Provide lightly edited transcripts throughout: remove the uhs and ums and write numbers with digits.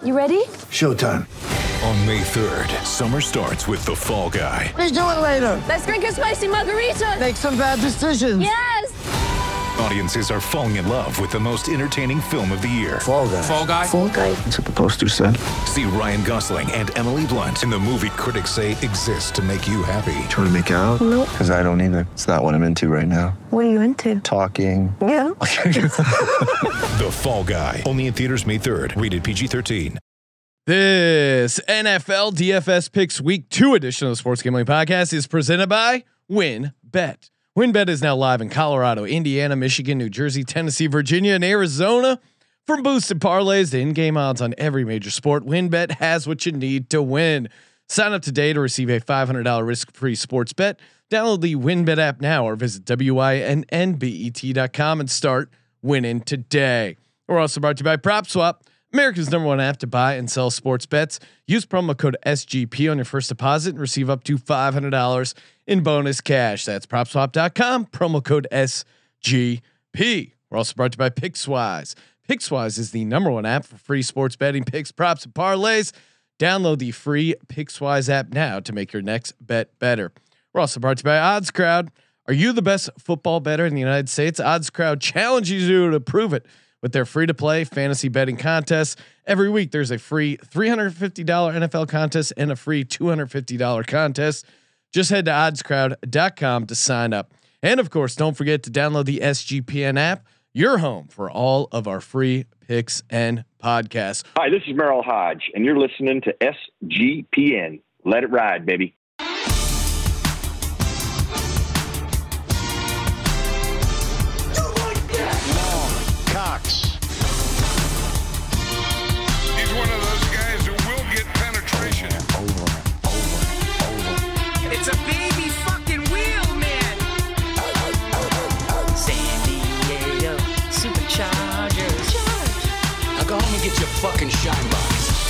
You ready? Showtime. On May 3rd, summer starts with The Fall Guy. Let's do it later. Let's drink a spicy margarita. Make some bad decisions. Yes. Audiences are falling in love with the most entertaining film of the year. Fall Guy. Fall Guy. Fall guy. That's what the poster said. See Ryan Gosling and Emily Blunt in the movie critics say exists to make you happy. Trying to make it out? Nope. Because I don't either. It's not what I'm into right now. What are you into? Talking. Yeah. The Fall Guy. Only in theaters May 3rd. Rated PG-13. This NFL DFS Picks Week 2 edition of the Sports Gambling Podcast is presented by WynnBET. WynnBET is now live in Colorado, Indiana, Michigan, New Jersey, Tennessee, Virginia, and Arizona. From boosted parlays to in-game odds on every major sport, WynnBET has what you need to win. Sign up today to receive a $500 risk-free sports bet. Download the WynnBET app now or visit wynnbet.com and start winning today. We're also brought to you by PropSwap, America's #1 app to buy and sell sports bets. Use promo code SGP on your first deposit and receive up to $500 in bonus cash. That's PropSwap.com, promo code SGP. We're also brought to you by Pickswise. Pickswise is the #1 app for free sports betting picks, props, and parlays. Download the free Pickswise app now to make your next bet better. We're also brought to you by OddsCrowd. Are you the best football bettor in the United States? OddsCrowd challenges you to prove it with their free-to-play fantasy betting contests. Every week, there's a free $350 NFL contest and a free $250 contest. Just head to oddscrowd.com to sign up. And of course, don't forget to download the SGPN app, your home for all of our free picks and podcasts. Hi, this is Merrill Hodge, and you're listening to SGPN. Let it ride, baby. Cox. He's one of those guys who will get penetration. Over. It's a baby fucking wheel, man. San Diego Superchargers. Now go home and get your fucking shine box.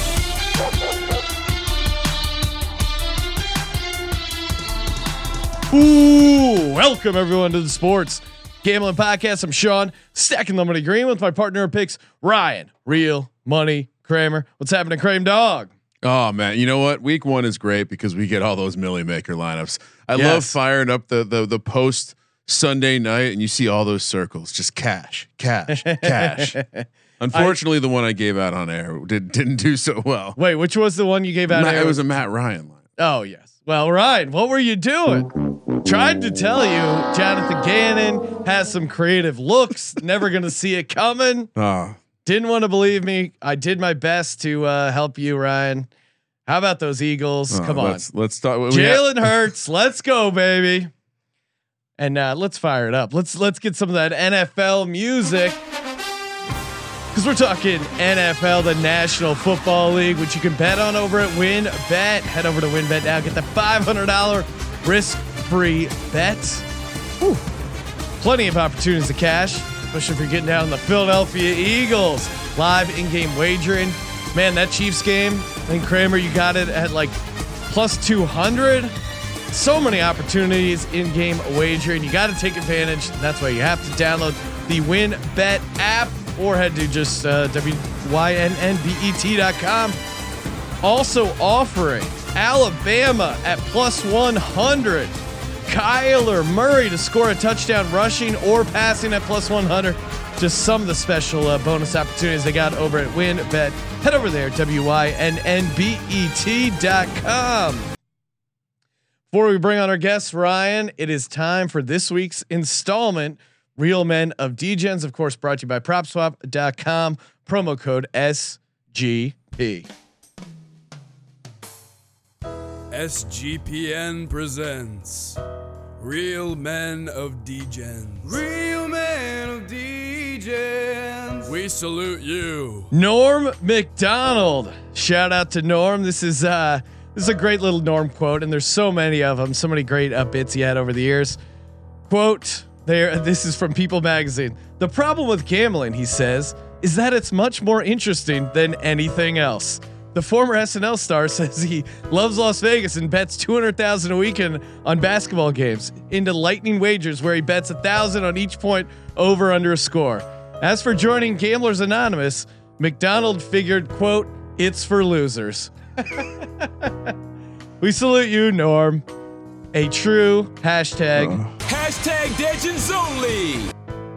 Ooh, welcome everyone to the Sports Gambling Podcast. I'm Sean, stacking the money green with my partner in picks, Ryan, Real Money Kramer. What's happening, Kramer Dog? Oh man, you know what? Week 1 is great because we get all those Millie Maker lineups. I love firing up the post Sunday night and you see all those circles, just cash. Unfortunately, the one I gave out on air didn't do so well. Wait, which was the one you gave out? It was a Matt Ryan line. Oh yes. Well, Ryan, what were you doing? Tried to tell you, Jonathan Gannon has some creative looks. Never gonna see it coming. Didn't want to believe me. I did my best to help you, Ryan. How about those Eagles? Come on, let's start. Jalen Hurts. Let's go, baby. And let's fire it up. Let's get some of that NFL music because we're talking NFL, the National Football League, which you can bet on over at WynnBET. Head over to WynnBET now. Get the $500 risk-free bet. Whew. Plenty of opportunities to cash, especially if you're getting down on the Philadelphia Eagles. Live in-game wagering. Man, that Chiefs game, I think Kramer, you got it at like plus 200. So many opportunities in-game wagering. You got to take advantage. That's why you have to download the WynnBET app or head to just wynnbet.com. Also offering Alabama at plus 100. Kyler Murray to score a touchdown rushing or passing at plus 100. Just some of the special bonus opportunities they got over at WynnBET. Head over there, wynnbet.com. Before we bring on our guest, Ryan, it is time for this week's installment, Real Men of Degens. Of course, brought to you by PropSwap.com. Promo code SGP. SGPN presents Real Men of Degens. Real Men of Degens. We salute you. Norm Macdonald. Shout out to Norm. This is a great little Norm quote, and there's so many of them. So many great bits he had over the years. Quote there. This is from People Magazine. The problem with gambling, he says, is that it's much more interesting than anything else. The former SNL star says he loves Las Vegas and bets $200,000 a weekend on basketball games into lightning wagers where he bets $1,000 on each point over under a score. As for joining Gamblers Anonymous, McDonald figured, quote, It's for losers. We salute you, Norm. A true hashtag. Hashtag Legends only.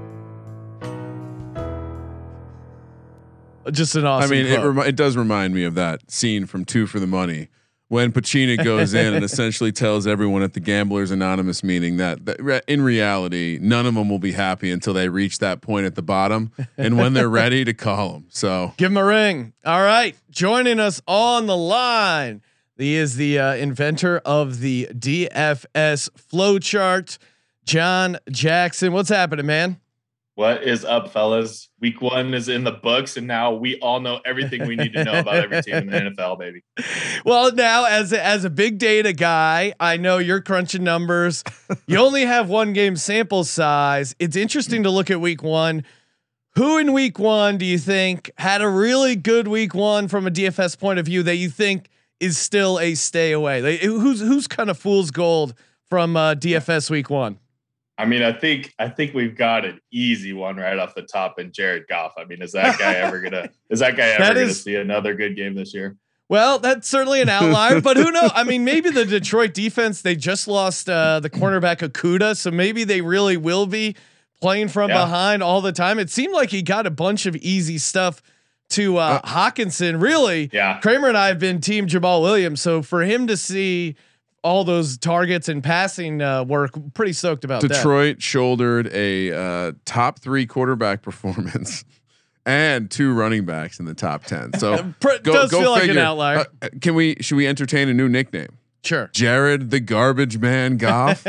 Just an awesome. I mean, quote. it does remind me of that scene from Two for the Money when Pacino goes in and essentially tells everyone at the Gamblers Anonymous meeting that in reality, none of them will be happy until they reach that point at the bottom, and when they're ready to call them. So give him a ring. All right, joining us on the line, he is the inventor of the DFS flowchart, John Jackson. What's happening, man? What is up, fellas? Week 1 is in the books, and now we all know everything we need to know about every team in the NFL, baby. Well, now as a big data guy, I know you're crunching numbers. You only have 1 game sample size. It's interesting to look at week 1. Who in week 1 do you think had a really good week 1 from a DFS point of view that you think is still a stay away? Like, who's kind of fool's gold from DFS week 1? I mean, I think We've got an easy one right off the top in Jared Goff. I mean, is that guy ever gonna see another good game this year? Well, that's certainly an outlier, but who knows? I mean, maybe the Detroit defense, they just lost the cornerback Okudah, so maybe they really will be playing from behind all the time. It seemed like he got a bunch of easy stuff to Hawkinson. Really, Kramer and I have been team Jamal Williams, so for him to see all those targets and passing work, pretty stoked about that. Detroit shouldered a top 3 quarterback performance and 2 running backs in the top 10. So does feel like an outlier. Should we entertain a new nickname? Sure. Jared the Garbage Man Goff.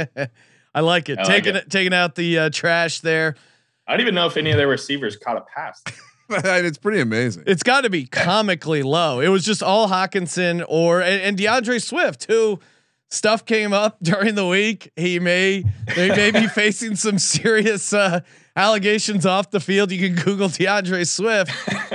I like it. Taking out the trash there. I don't even know if any of their receivers caught a pass. It's pretty amazing. It's got to be comically low. It was just all Hawkinson and DeAndre Swift, who stuff came up during the week. They may be facing some serious allegations off the field. You can Google DeAndre Swift.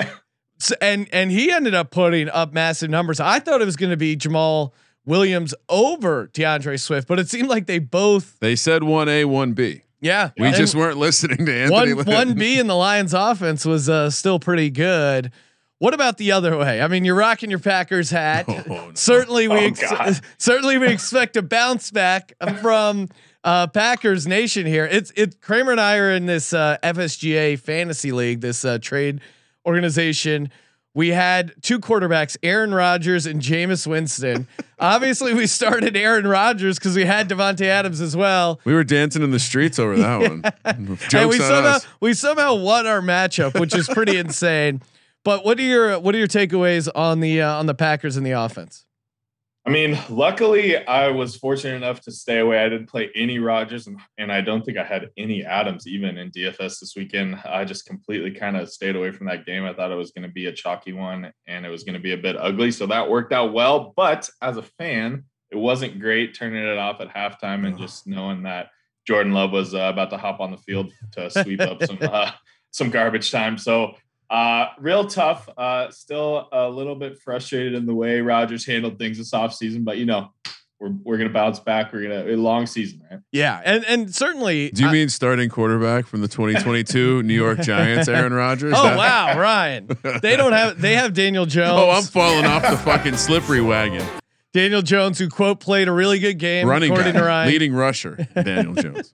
And he ended up putting up massive numbers. I thought it was going to be Jamal Williams over DeAndre Swift, but it seemed like they said 1A, 1B. Yeah, we just weren't listening to Anthony. 1B in the Lions offense was still pretty good. What about the other way? I mean, you're rocking your Packers hat. No. Certainly we expect a bounce back from Packers Nation here. It's Kramer and I are in this FSGA fantasy league, this trade organization. We had 2 quarterbacks, Aaron Rodgers and Jameis Winston. Obviously, we started Aaron Rodgers because we had Devontae Adams as well. We were dancing in the streets over that one. Jokes and we somehow won our matchup, which is pretty insane. But what are your takeaways on the Packers and the offense? I mean, luckily I was fortunate enough to stay away. I didn't play any Rodgers, and I don't think I had any Adams even in DFS this weekend. I just completely kind of stayed away from that game. I thought it was going to be a chalky one and it was going to be a bit ugly. So that worked out well. But as a fan, it wasn't great turning it off at halftime and just knowing that Jordan Love was about to hop on the field to sweep up some garbage time. So real tough. Still a little bit frustrated in the way Rodgers handled things this offseason, but we're gonna bounce back. We're gonna a long season, right? Yeah, and certainly. Do you mean starting quarterback from the 2022 New York Giants, Aaron Rodgers? Oh wow, Ryan. They have Daniel Jones. Oh, I'm falling off the fucking slippery wagon. Daniel Jones, who played a really good game, running according guy, to Ryan. leading rusher, Daniel Jones.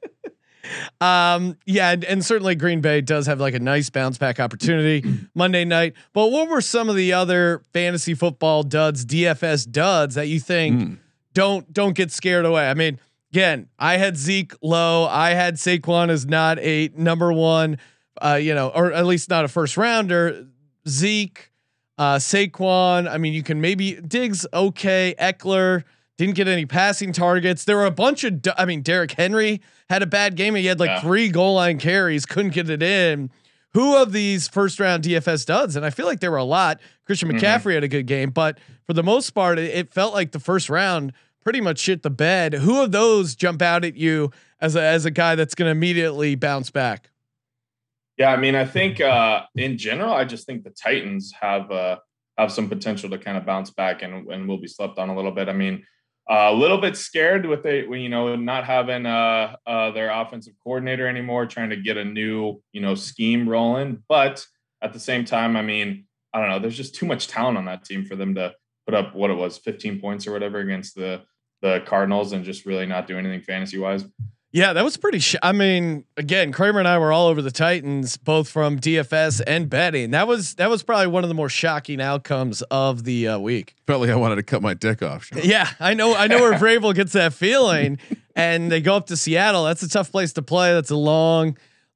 And certainly Green Bay does have like a nice bounce back opportunity Monday night. But what were some of the other fantasy football duds, DFS duds that you think don't get scared away? I mean, again, I had Zeke low. I had Saquon as not a number 1, or at least not a first rounder. Zeke, Saquon. I mean, you can maybe Diggs. Okay. Eckler didn't get any passing targets. There were a bunch of, Derrick Henry had a bad game. He had 3 goal line carries, couldn't get it in. Who of these first round DFS duds? And I feel like there were a lot. Christian McCaffrey had a good game, but for the most part, it felt like the first round pretty much shit the bed. Who of those jump out at you as a guy that's going to immediately bounce back? Yeah, I mean, I think in general, I just think the Titans have some potential to kind of bounce back and will be slept on a little bit. I mean, a little bit scared with not having their offensive coordinator anymore, trying to get a new scheme rolling. But at the same time, I mean, I don't know. There's just too much talent on that team for them to put up what it was, 15 points or whatever against the Cardinals and just really not do anything fantasy wise. Yeah, that was pretty. I mean, again, Kramer and I were all over the Titans, both from DFS and betting. That was probably one of the more shocking outcomes of the week. Felt like I wanted to cut my dick off. Sean. Yeah, I know where Vrabel gets that feeling, and they go up to Seattle. That's a tough place to play. That's a long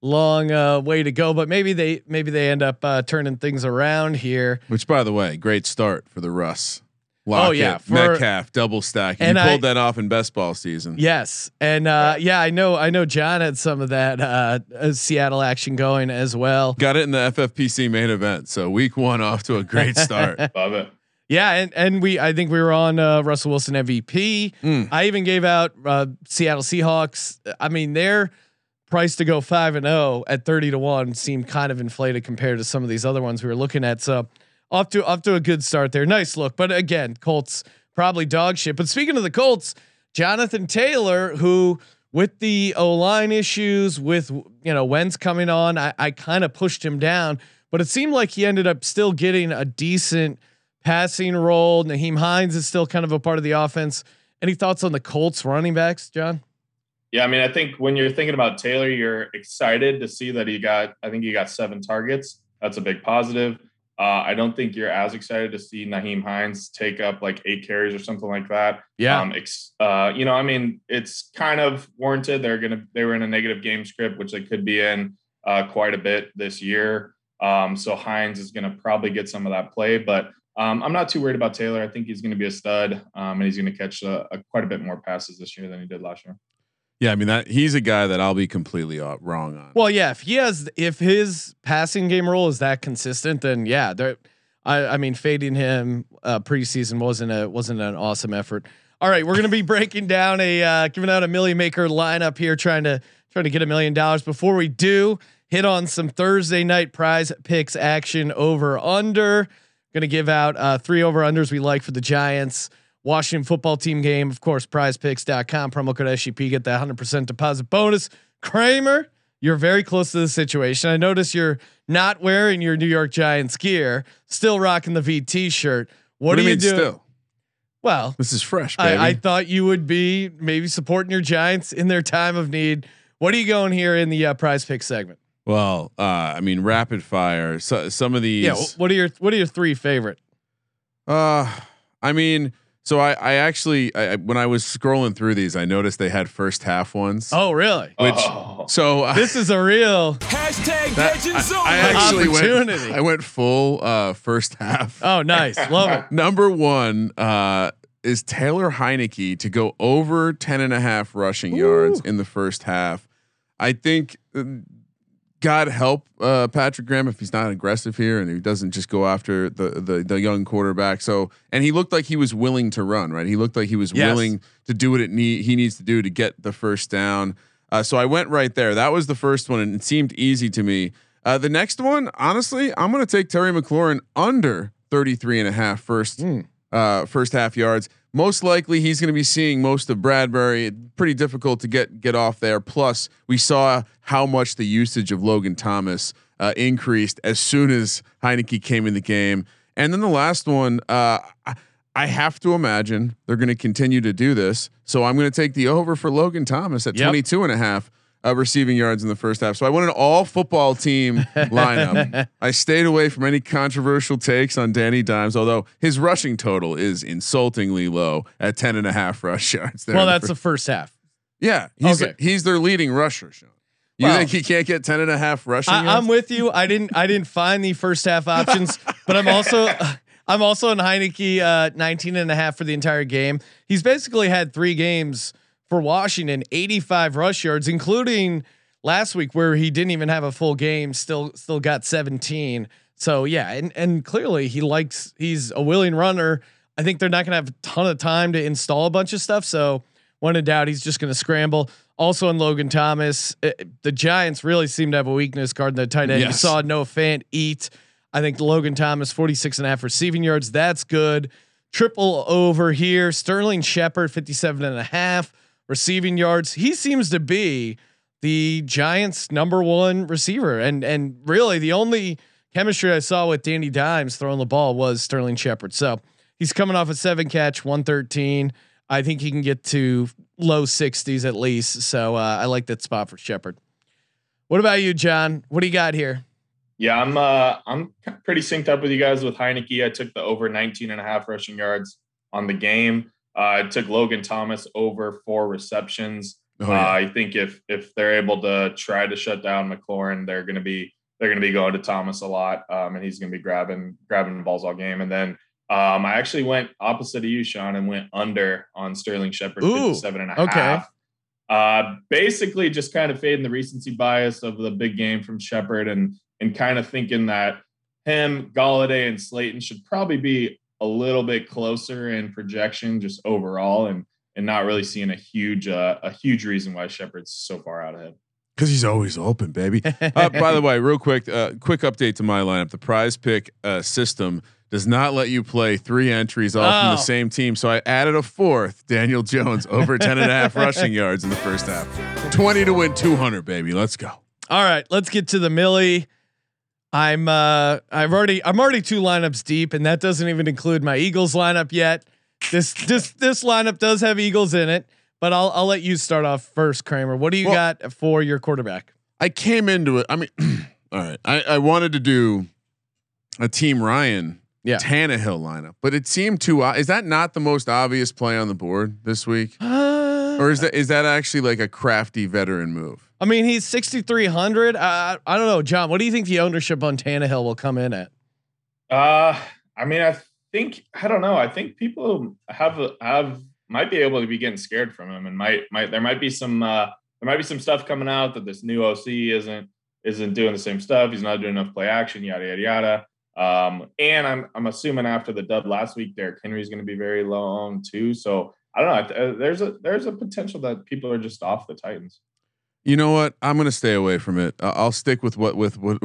way to go. But maybe they end up turning things around here. Which, by the way, great start for the Russ. Lockett, Metcalf, double stack. And you pulled that off in best ball season. Yes, and I know John had some of that Seattle action going as well. Got it in the FFPC main event. So week 1 off to a great start. Love it. Yeah, and I think we were on Russell Wilson MVP. I even gave out Seattle Seahawks. I mean, their price to go 5-0 at 30-1 seemed kind of inflated compared to some of these other ones we were looking at. So. Off to a good start there. Nice look. But again, Colts probably dog shit. But speaking of the Colts, Jonathan Taylor, who with the O-line issues, with Wentz coming on, I kind of pushed him down, but it seemed like he ended up still getting a decent passing role. Nyheim Hines is still kind of a part of the offense. Any thoughts on the Colts running backs, John? Yeah, I mean, I think when you're thinking about Taylor, you're excited to see that he got 7 targets. That's a big positive. I don't think you're as excited to see Nyheim Hines take up like 8 carries or something like that. Yeah. I mean, it's kind of warranted. They were in a negative game script, which they could be in quite a bit this year. So Hines is going to probably get some of that play, but I'm not too worried about Taylor. I think he's going to be a stud, and he's going to catch quite a bit more passes this year than he did last year. Yeah, I mean he's a guy that I'll be completely wrong on. Well, yeah, if his passing game role is that consistent, then yeah, I mean fading him preseason wasn't an awesome effort. All right, we're gonna be breaking down giving out a Million Maker lineup here, trying to get $1 million. Before we do, hit on some Thursday night prize picks action over under. Gonna give out 3 over unders we like for the Giants. Washington football team game, of course, prizepicks.com, promo code SGP, get that 100% deposit bonus. Kramer, you're very close to the situation. I notice you're not wearing your New York Giants gear, still rocking the VT shirt. What do you do? Still? Well, this is fresh, baby. I thought you would be maybe supporting your Giants in their time of need. What are you going here in the prize pick segment? Well, I mean, rapid fire. So some of these. Yeah. What are your 3 favorite? I mean. So I actually when I was scrolling through these, I noticed they had first half ones. Oh, really? So this is a real I actually opportunity. I went full first half. Oh, nice. Love it. Number 1 is Taylor Heineke to go over 10.5 rushing yards in the first half. I think God help Patrick Graham if he's not aggressive here and he doesn't just go after the young quarterback. So, and he looked like he was willing to run, right? He looked like he was willing to do what he needs to do to get the first down. So I went right there. That was the first one, and it seemed easy to me. The next one, honestly, I'm going to take Terry McLaurin under 33.5 first half yards. Most likely he's going to be seeing most of Bradbury. Pretty difficult to get off there. Plus we saw how much the usage of Logan Thomas increased as soon as Heineke came in the game. And then the last one, I have to imagine they're going to continue to do this. So I'm going to take the over for Logan Thomas at 22.5 receiving yards in the first half. So I went an all football team lineup. I stayed away from any controversial takes on Danny Dimes, although his rushing total is insultingly low at 10.5 rush yards. Well, that's the first half. Yeah. He's their leading rusher. Sean. You think he can't get 10.5 rushing yards? I'm with you. I didn't find the first half options, but I'm also in Heineke 19.5 for the entire game. He's basically had 3 games for Washington, 85 rush yards, including last week where he didn't even have a full game, still got 17. So yeah, and clearly he's a willing runner. I think they're not going to have a ton of time to install a bunch of stuff. So when in doubt, he's just going to scramble. Also in Logan Thomas, the Giants really seem to have a weakness guarding the tight end. Yes. You saw Noah Fant eat. I think Logan Thomas 46.5 receiving yards. That's good. Triple over here. Sterling Shepard 57.5 receiving yards. He seems to be the Giants' number 1 receiver, and really the only chemistry I saw with Danny Dimes throwing the ball was Sterling Shepard. So he's coming off a 7 catch, 113. I think he can get to low 60s at least. So I like that spot for Shepard. What about you, John? What do you got here? Yeah, I'm pretty synced up with you guys with Heineke. I took the over 19.5 rushing yards on the game. I took Logan Thomas over 4 receptions. Oh, yeah. I think if they're able to try to shut down McLaurin, they're going to be going to Thomas a lot, and he's going to be grabbing balls all game. And then I actually went opposite of you, Sean, and went under on Sterling Shepard, 57.5. Okay. Basically just kind of fading the recency bias of the big game from Shepard and kind of thinking that him, Galladay, and Slayton should probably be a little bit closer in projection just overall, and not really seeing a huge reason why Shepard's so far out ahead. Because he's always open, baby. By the way, real quick update to my lineup. The Prize Pick system does not let you play 3 entries all from the same team. So I added a 4th, Daniel Jones, over 10.5 rushing yards in the first half. 20 to win 200, baby. Let's go. All right, let's get to the Millie. I'm already 2 lineups deep, and that doesn't even include my Eagles lineup yet. This lineup does have Eagles in it, but I'll let you start off first, Kramer. What do you got for your quarterback? I came into it. I mean, all right. I wanted to do a Team Ryan Tannehill lineup, but it seemed too. Is that not the most obvious play on the board this week, or is that actually like a crafty veteran move? I mean, he's 6,300. I don't know, John. What do you think the ownership on Tannehill will come in at? I mean, I don't know. I think people might be able to be getting scared from him, and there might be some stuff coming out that this new OC isn't doing the same stuff. He's not doing enough play action, yada yada yada. And I'm assuming after the dub last week, Derrick Henry is going to be very low owned too. So I don't know. There's a potential that people are just off the Titans. You know what? I'm going to stay away from it. I'll stick with what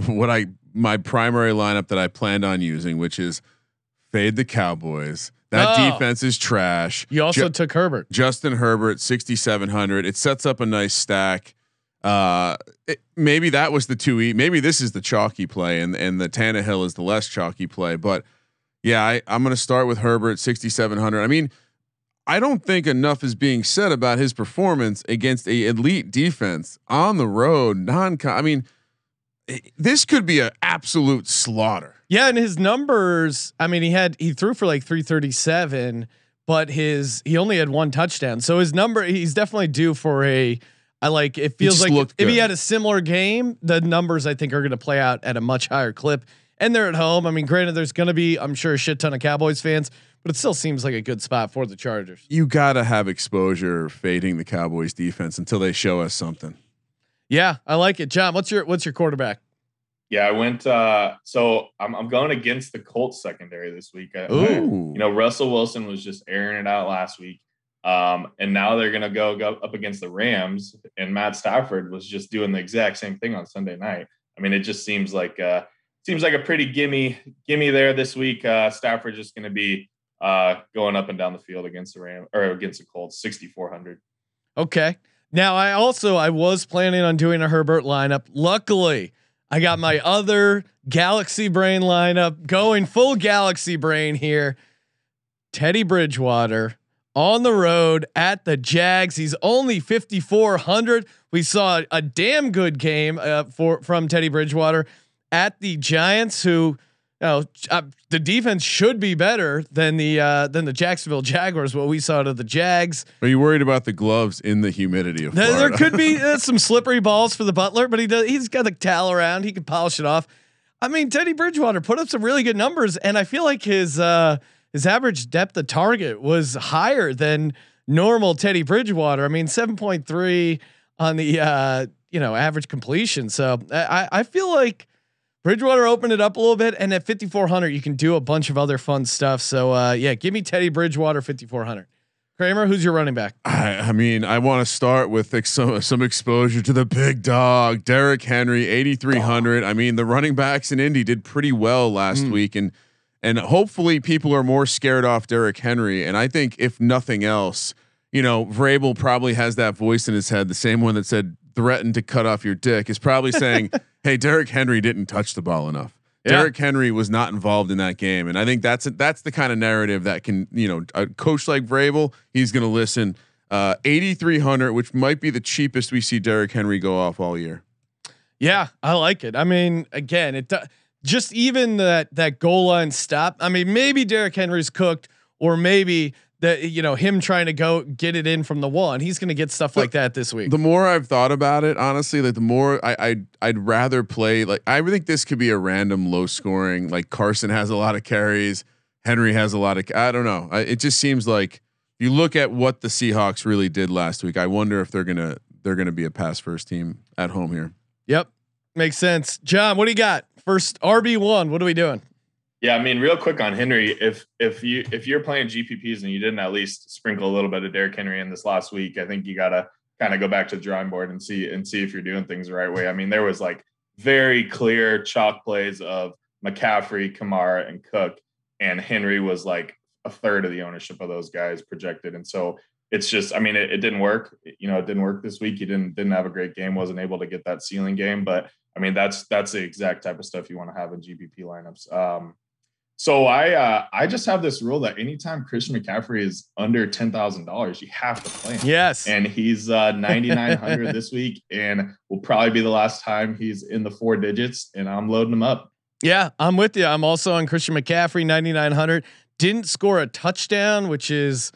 my primary lineup that I planned on using, which is fade the Cowboys. That defense is trash. You also took Herbert. Justin Herbert, 6,700. It sets up a nice stack. Maybe that was the 2E. Maybe this is the chalky play, and the Tannehill is the less chalky play. But yeah, I'm going to start with Herbert, 6,700. I mean, I don't think enough is being said about his performance against a elite defense on the road. I mean, this could be an absolute slaughter. Yeah, and his numbers. I mean, he threw for like 337, but he only had 1 touchdown. So his number, he's definitely due for it feels like if he had a similar game, the numbers I think are going to play out at a much higher clip. And they're at home. I mean, granted, there's going to be, I'm sure, a shit ton of Cowboys fans, but it still seems like a good spot for the Chargers. You got to have exposure fading the Cowboys defense until they show us something. Yeah, I like it. John, what's your quarterback? Yeah, I went. So I'm going against the Colts secondary this week. Russell Wilson was just airing it out last week, and now they're going to go up against the Rams, and Matt Stafford was just doing the exact same thing on Sunday night. I mean, it just seems like a pretty gimme there this week. Stafford's just going to be going up and down the field against the Rams or against the Colts, 6,400. Okay. Now I was planning on doing a Herbert lineup. Luckily, I got my other Galaxy Brain lineup going full Galaxy Brain here. Teddy Bridgewater on the road at the Jags. He's only 5,400. We saw a damn good game from Teddy Bridgewater at the Giants, who the defense should be better than the Jacksonville Jaguars. What we saw to the Jags. Are you worried about the gloves in the humidity of Florida? There could be some slippery balls for the Butler, but he's got the towel around. He can polish it off. I mean, Teddy Bridgewater put up some really good numbers, and I feel like his average depth of target was higher than normal Teddy Bridgewater. I mean, 7.3 on the average completion. So I feel like Bridgewater opened it up a little bit, and at 5,400, you can do a bunch of other fun stuff. So give me Teddy Bridgewater 5,400. Kramer, who's your running back? I mean, I want to start with some exposure to the big dog, Derrick Henry, 8,300. I mean, the running backs in Indy did pretty well last week, and hopefully people are more scared off Derrick Henry. And I think if nothing else, Vrabel probably has that voice in his head, the same one that said threaten to cut off your dick, is probably saying, hey, Derrick Henry didn't touch the ball enough. Derrick Henry was not involved in that game, and I think that's the kind of narrative that can, a coach like Vrabel, he's going to listen. 8,300, which might be the cheapest we see Derrick Henry go off all year. Yeah, I like it. I mean, again, just even that goal line stop. I mean, maybe Derrick Henry's cooked, or maybe that him trying to go get it in from the one. He's going to get stuff like that this week. The more I've thought about it, honestly, like the more I'd rather play. Like I think this could be a random low scoring. Like Carson has a lot of carries, Henry has a lot of. I don't know. It just seems like you look at what the Seahawks really did last week. I wonder if they're gonna be a pass first team at home here. Yep, makes sense. John, what do you got? First RB1. What are we doing? Yeah, I mean, real quick on Henry, if you're playing GPPs and you didn't at least sprinkle a little bit of Derrick Henry in this last week, I think you gotta kind of go back to the drawing board and see if you're doing things the right way. I mean, there was like very clear chalk plays of McCaffrey, Kamara, and Cook, and Henry was like a third of the ownership of those guys projected, and so it's just, I mean, it didn't work. It didn't work this week. He didn't have a great game, wasn't able to get that ceiling game, but I mean, that's the exact type of stuff you want to have in GPP lineups. So I just have this rule that anytime Christian McCaffrey is under $10,000, you have to play him. Yes. And he's 9,900 this week, and will probably be the last time he's in the 4 digits, and I'm loading him up. Yeah, I'm with you. I'm also on Christian McCaffrey, 9,900. Didn't score a touchdown, which is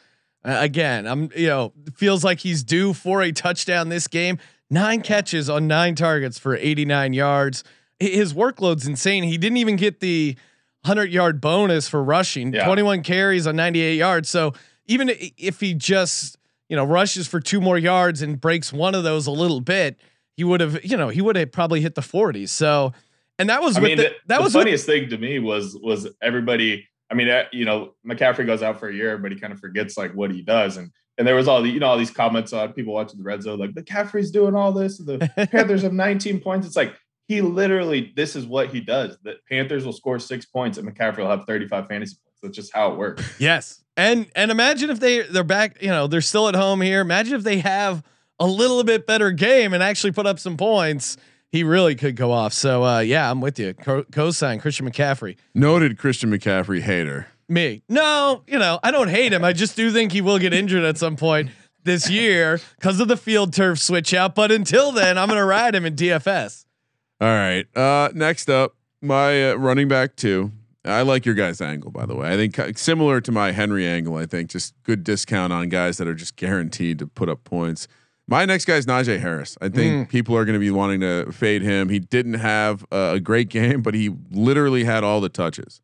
again, feels like he's due for a touchdown this game. 9 catches on 9 targets for 89 yards. His workload's insane. He didn't even get the 100-yard bonus for rushing. 21 carries on 98 yards. So even if he just rushes for 2 more yards and breaks one of those a little bit, he would have probably hit the 40s. So, and that was the funniest thing to me was everybody. I mean, McCaffrey goes out for a year, everybody kind of forgets like what he does, and there was all these comments on people watching the red zone like McCaffrey's doing all this, the Panthers have 19 points. It's like, he literally, this is what he does. The Panthers will score 6 points and McCaffrey will have 35 fantasy points. That's just how it works. Yes. And imagine if they're back, they're still at home here. Imagine if they have a little bit better game and actually put up some points. He really could go off. So yeah, I'm with you. Co-sign Christian McCaffrey. Noted Christian McCaffrey hater. Me. No, I don't hate him. I just do think he will get injured at some point this year because of the field turf switch out. But until then, I'm going to ride him in DFS. All right. Next up, my running back 2. I like your guys' angle, by the way. I think similar to my Henry angle. I think just good discount on guys that are just guaranteed to put up points. My next guy is Najee Harris. I think people are going to be wanting to fade him. He didn't have a great game, but he literally had all the touches.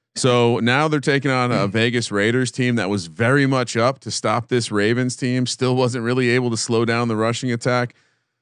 So now they're taking on a Vegas Raiders team that was very much up to stop this Ravens team. Still wasn't really able to slow down the rushing attack.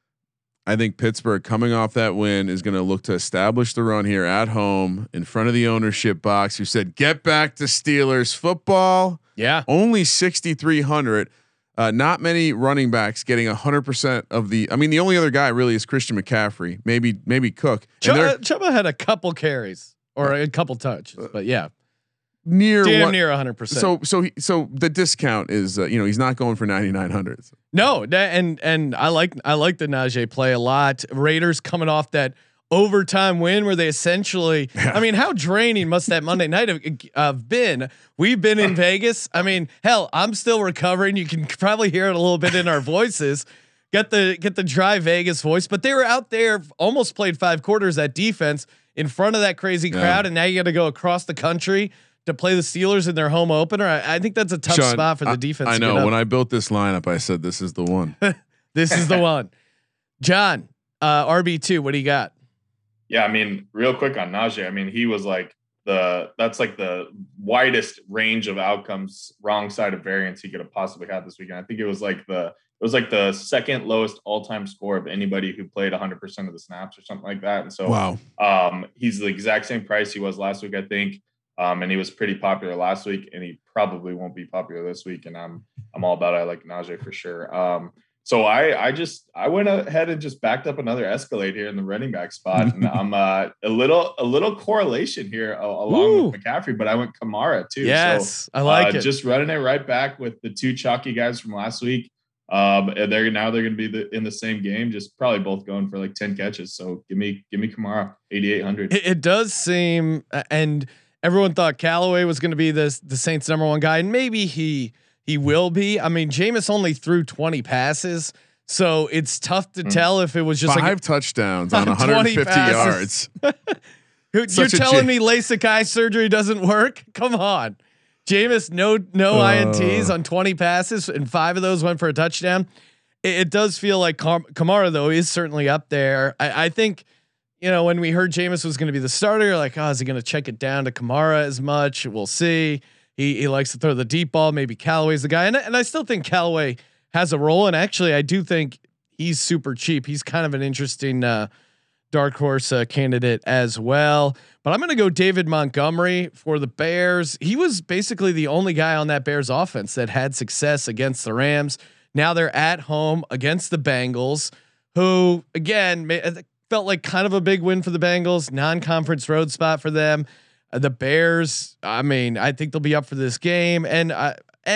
I think Pittsburgh, coming off that win, is going to look to establish the run here at home in front of the ownership box, who said, "Get back to Steelers football." Yeah, only 6,300. Not many running backs getting 100% of the. I mean, the only other guy really is Christian McCaffrey. Maybe Cook. Chuba had a couple carries or a couple touches, but yeah, near 100%. So the discount is he's not going for 9,900. No, and I like the Najee play a lot. Raiders coming off that overtime win where they essentially, I mean, how draining must that Monday night have been? We've been in Vegas. I mean, hell, I'm still recovering. You can probably hear it a little bit in our voices. Get the dry Vegas voice, but they were out there, almost played 5 quarters at defense in front of that crazy crowd, and now you got to go across the country to play the Steelers in their home opener. I think that's a tough spot for the defense. I know when I built this lineup, I said this is the one. This is the one. John, RB2, what do you got? Yeah, I mean, real quick on Najee. I mean, he was like that's like the widest range of outcomes, wrong side of variance he could have possibly had this weekend. I think it was like the second lowest all-time score of anybody who played 100% of the snaps or something like that. And so, wow, he's the exact same price he was last week, I think. And he was pretty popular last week, and he probably won't be popular this week. And I'm all about it. I like Najee for sure. So I went ahead and just backed up another Escalade here in the running back spot, and I'm a little correlation here along with McCaffrey, but I went Kamara too. Yes, so, I like it. Just running it right back with the 2 chalky guys from last week. And they're going to be in the same game, just probably both going for like 10 catches. So give me Kamara 8,800. It does seem, and everyone thought Callaway was going to be the Saints' #1 guy, and maybe he will be. I mean, Jameis only threw 20 passes, so it's tough to tell if it was just 5 touchdowns on 150 yards. You're telling me LASIK eye surgery doesn't work? Come on. Jameis, no INTs on 20 passes, and 5 of those went for a touchdown. It does feel like Kamara though is certainly up there. I think, when we heard Jameis was going to be the starter, like, is he going to check it down to Kamara as much? We'll see. He likes to throw the deep ball. Maybe Callaway's the guy, and I still think Callaway has a role. And actually, I do think he's super cheap. He's kind of an interesting dark horse candidate as well. But I'm going to go David Montgomery for the Bears. He was basically the only guy on that Bears offense that had success against the Rams. Now they're at home against the Bengals, who again felt like kind of a big win for the Bengals, non-conference road spot for them. The Bears, I mean, I think they'll be up for this game, and I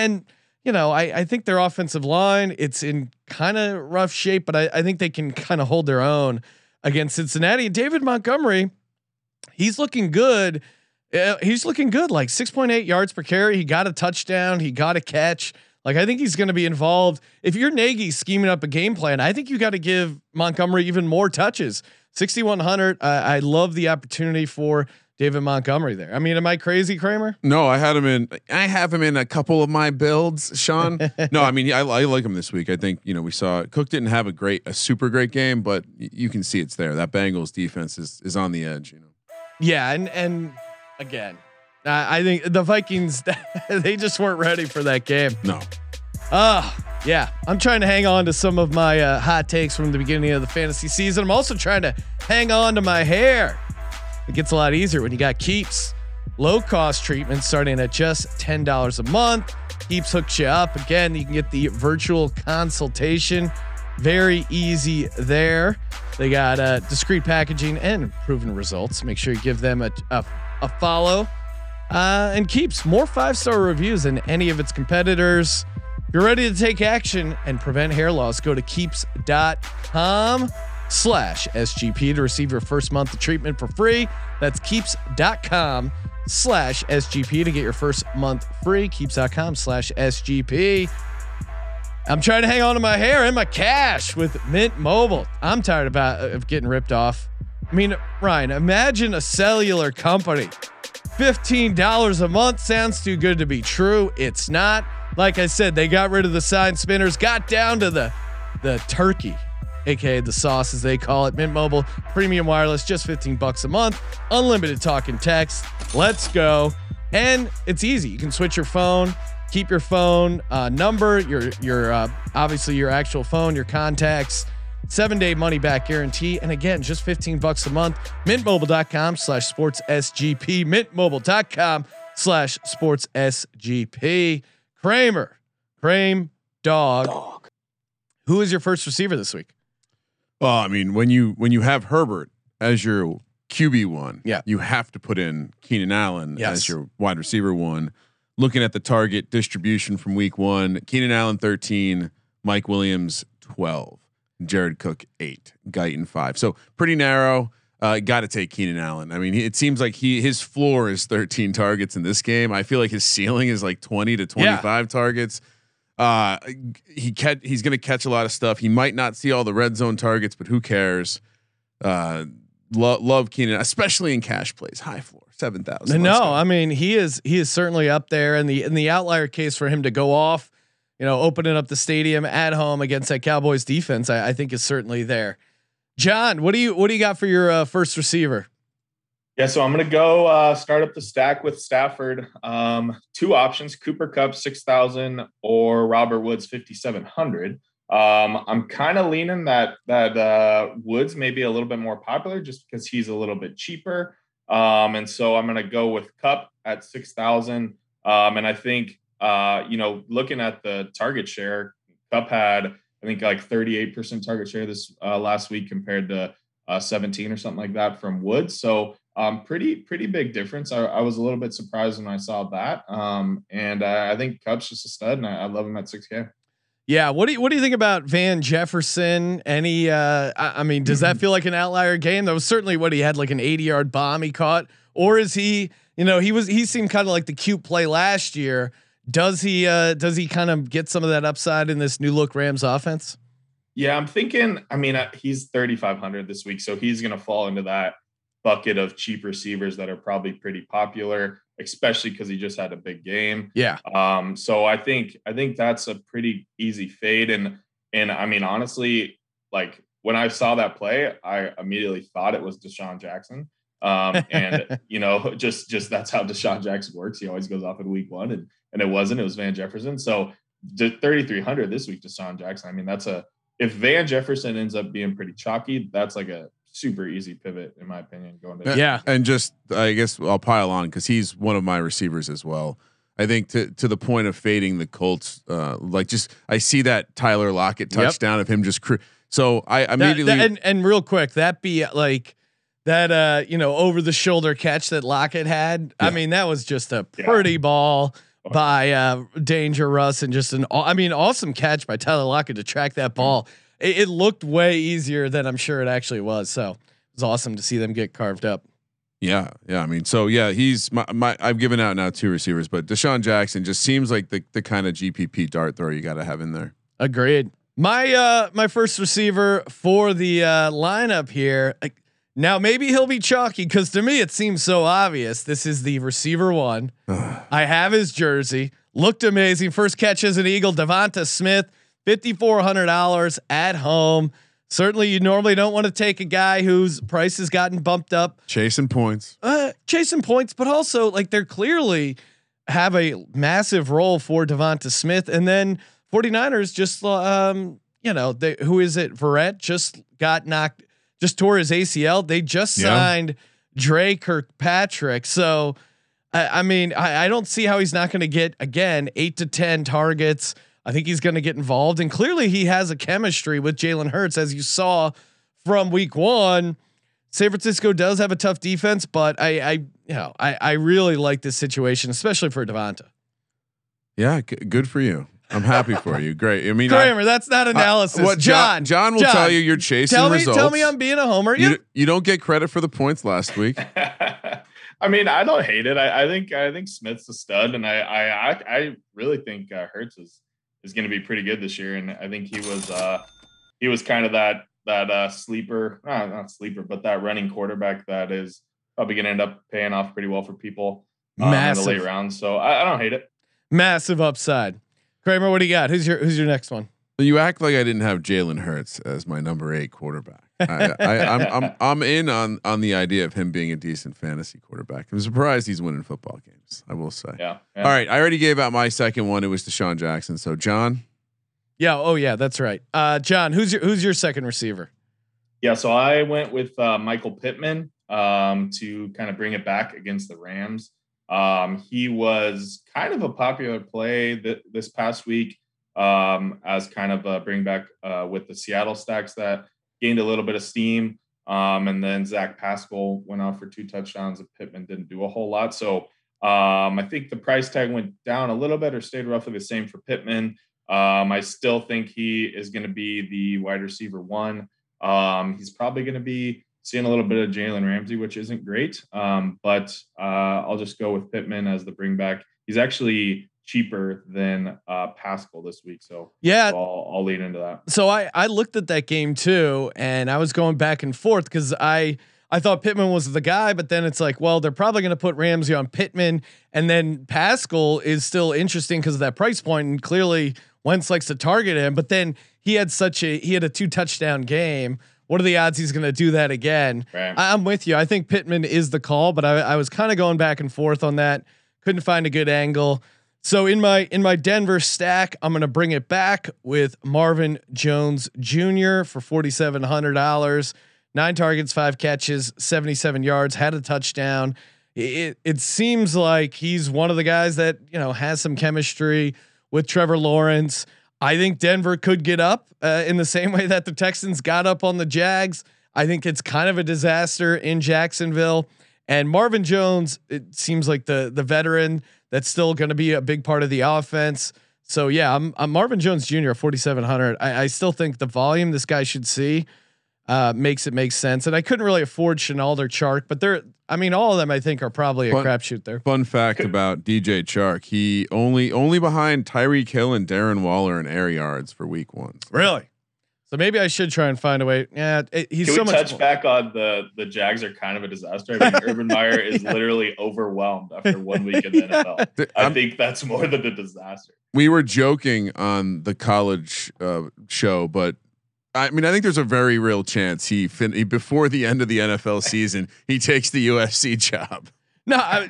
think their offensive line, it's in kind of rough shape, but I think they can kind of hold their own against Cincinnati. And David Montgomery, he's looking good. He's looking good, like 6.8 yards per carry. He got a touchdown. He got a catch. Like, I think he's going to be involved. If you're Nagy scheming up a game plan, I think you got to give Montgomery even more touches. 6,100. I love the opportunity for David Montgomery there. I mean, am I crazy, Kramer? No, I have him in a couple of my builds, Sean. No, I mean, I like him this week. I think, we saw Cook didn't have a super great game, but you can see it's there. That Bengals defense is on the edge, Yeah. And again, I think the Vikings, they just weren't ready for that game. No. Yeah. I'm trying to hang on to some of my hot takes from the beginning of the fantasy season. I'm also trying to hang on to my hair. It gets a lot easier when you got Keeps. Low cost treatment starting at just $10 a month. Keeps hooks you up. Again, you can get the virtual consultation. Very easy there. They got discreet packaging and proven results. Make sure you give them a follow. And Keeps more 5-star reviews than any of its competitors. If you're ready to take action and prevent hair loss, go to keeps.com/SGP to receive your first month of treatment for free. That's keeps.com/SGP to get your first month free. Keeps.com/SGP. I'm trying to hang on to my hair and my cash with Mint Mobile. I'm tired of getting ripped off. I mean, Ryan, imagine a cellular company. $15 a month sounds too good to be true. It's not. Like I said, they got rid of the sign spinners, got down to the turkey, aka the sauce as they call it. Mint Mobile premium wireless, just $15 a month, unlimited talk and text. Let's go. And it's easy. You can switch your phone, keep your phone number, your obviously your actual phone, your contacts. 7-day money back guarantee. And again, just $15 a month. Mintmobile.com/sportsSGP. Mintmobile.com/sportsSGP. Kramer, Dog. Who is your first receiver this week? Well, I mean, when you have Herbert as your QB1, you have to put in Keenan Allen as your wide receiver 1. Looking at the target distribution from week 1, Keenan Allen 13, Mike Williams 12. Jared Cook 8, Guyton 5. So pretty narrow. Got to take Keenan Allen. I mean, it seems like his floor is 13 targets in this game. I feel like his ceiling is like 20 to 25 targets. He's going to catch a lot of stuff. He might not see all the red zone targets, but who cares? Love Keenan, especially in cash plays, high floor, 7,000. No, I mean he is certainly up there, and the outlier case for him to go off, opening up the stadium at home against that Cowboys defense, I think is certainly there. John, what do you got for your first receiver? Yeah, so I'm going to go start up the stack with Stafford. 2 options: Cooper Kupp 6,000 or Robert Woods 5,700. I'm kind of leaning that Woods may be a little bit more popular just because he's a little bit cheaper. And so I'm going to go with Kupp at 6,000. And I think looking at the target share, Kupp had, I think, like 38% target share this last week compared to 17 or something like that from Woods. So pretty big difference. I was a little bit surprised when I saw that. And I think Kupp's just a stud, and I love him at 6K. Yeah. What do you think about Van Jefferson? Any, I mean, does that feel like an outlier game? That was certainly what he had, like an 80-yard bomb he caught, or is he, he seemed kind of like the cute play last year. Does he kind of get some of that upside in this new look Rams offense? Yeah, I'm thinking, I mean, he's 3,500 this week, so he's going to fall into that bucket of cheap receivers that are probably pretty popular, especially because he just had a big game. Yeah. So I think that's a pretty easy fade. And I mean, honestly, like when I saw that play, I immediately thought it was Deshaun Jackson. And just that's how Deshaun Jackson works. He always goes off in week one, and it was Van Jefferson. So 3,300 this week, Deshaun Jackson. I mean, if Van Jefferson ends up being pretty chalky, that's like a super easy pivot in my opinion going to. Yeah. And just, I guess I'll pile on cause he's one of my receivers as well. I think to the point of fading the Colts, I see that Tyler Lockett touchdown of him just, so I immediately, and real quick, that be like that, over the shoulder catch that Lockett had. Yeah. I mean, that was just a pretty ball by Danger Russ, and just awesome catch by Tyler Lockett to track that ball. It looked way easier than I'm sure it actually was. So it was awesome to see them get carved up. Yeah. I mean, so yeah, he's my I've given out now 2 receivers, but Deshaun Jackson just seems like the kind of GPP dart thrower you got to have in there. Agreed. My first receiver for the lineup here. Now maybe he'll be chalky because to me it seems so obvious. This is the receiver one. I have his jersey. Looked amazing. First catch as an Eagle. Devonta Smith, $5,400 at home. Certainly, you normally don't want to take a guy whose price has gotten bumped up. Chasing points, but also like they're clearly have a massive role for Devonta Smith, and then 49ers just who is it? Verrett just tore his ACL. They just signed Dre Kirkpatrick. So, I don't see how he's not going to get, again, 8 to 10 targets. I think he's going to get involved. And clearly he has a chemistry with Jalen Hurts, as you saw from week 1. San Francisco does have a tough defense, but I really like this situation, especially for Devonta. Yeah. Good for you. I'm happy for you. Great. I mean, Kramer, that's not analysis. What John will tell you, you're chasing results. Tell me I'm being a homer. You don't get credit for the points last week. I mean, I don't hate it. I think Smith's a stud, and I really think Hurts is going to be pretty good this year. And I think he was kind of that sleeper, not sleeper, but that running quarterback that is probably going to end up paying off pretty well for people in the late rounds. So I don't hate it. Massive upside. Kramer, what do you got? Who's your next one? You act like I didn't have Jalen Hurts as my number 8 quarterback. I'm in on the idea of him being a decent fantasy quarterback. I'm surprised he's winning football games, I will say. Yeah. All right. I already gave out my second one. It was Deshaun Jackson. So John. Yeah. Oh yeah, that's right. John, who's your second receiver? Yeah. So I went with Michael Pittman to kind of bring it back against the Rams. He was kind of a popular play this past week as kind of a bring back with the Seattle stacks that gained a little bit of steam. And then Zach Pascal went off for 2 touchdowns and Pittman didn't do a whole lot. So I think the price tag went down a little bit or stayed roughly the same for Pittman. I still think he is going to be the wide receiver 1. He's probably going to be seeing a little bit of Jalen Ramsey, which isn't great. But I'll just go with Pittman as the bring back. He's actually cheaper than Pascal this week. So yeah, I'll lead into that. So I looked at that game too, and I was going back and forth because I thought Pittman was the guy, but then it's like, well, they're probably going to put Ramsey on Pittman, and then Pascal is still interesting because of that price point, and clearly Wentz likes to target him. But then he had a 2 touchdown game. What are the odds he's going to do that again? Right. I'm with you. I think Pittman is the call, but I was kind of going back and forth on that. Couldn't find a good angle. So in my Denver stack, I'm going to bring it back with Marvin Jones Jr. for $4,700. 9 targets, 5 catches, 77 yards, had a touchdown. It seems like he's one of the guys that has some chemistry with Trevor Lawrence. I think Denver could get up in the same way that the Texans got up on the Jags. I think it's kind of a disaster in Jacksonville. And Marvin Jones, it seems like the veteran that's still going to be a big part of the offense. So yeah, I'm Marvin Jones Jr. 4,700. I still think the volume this guy should see makes it make sense. And I couldn't really afford Chenault or Chark, but all of them I think are probably a crapshoot there. Fun fact about DJ Chark: he only behind Tyreek Hill and Darren Waller in air yards for week 1. Really? So maybe I should try and find a way. Yeah, he's Can so we much. touch back on the Jags are kind of a disaster. I mean, Urban Meyer is literally overwhelmed after 1 week in the NFL. I think that's more than a disaster. We were joking on the college show, but I think there's a very real chance he before the end of the NFL season he takes the USC job. No,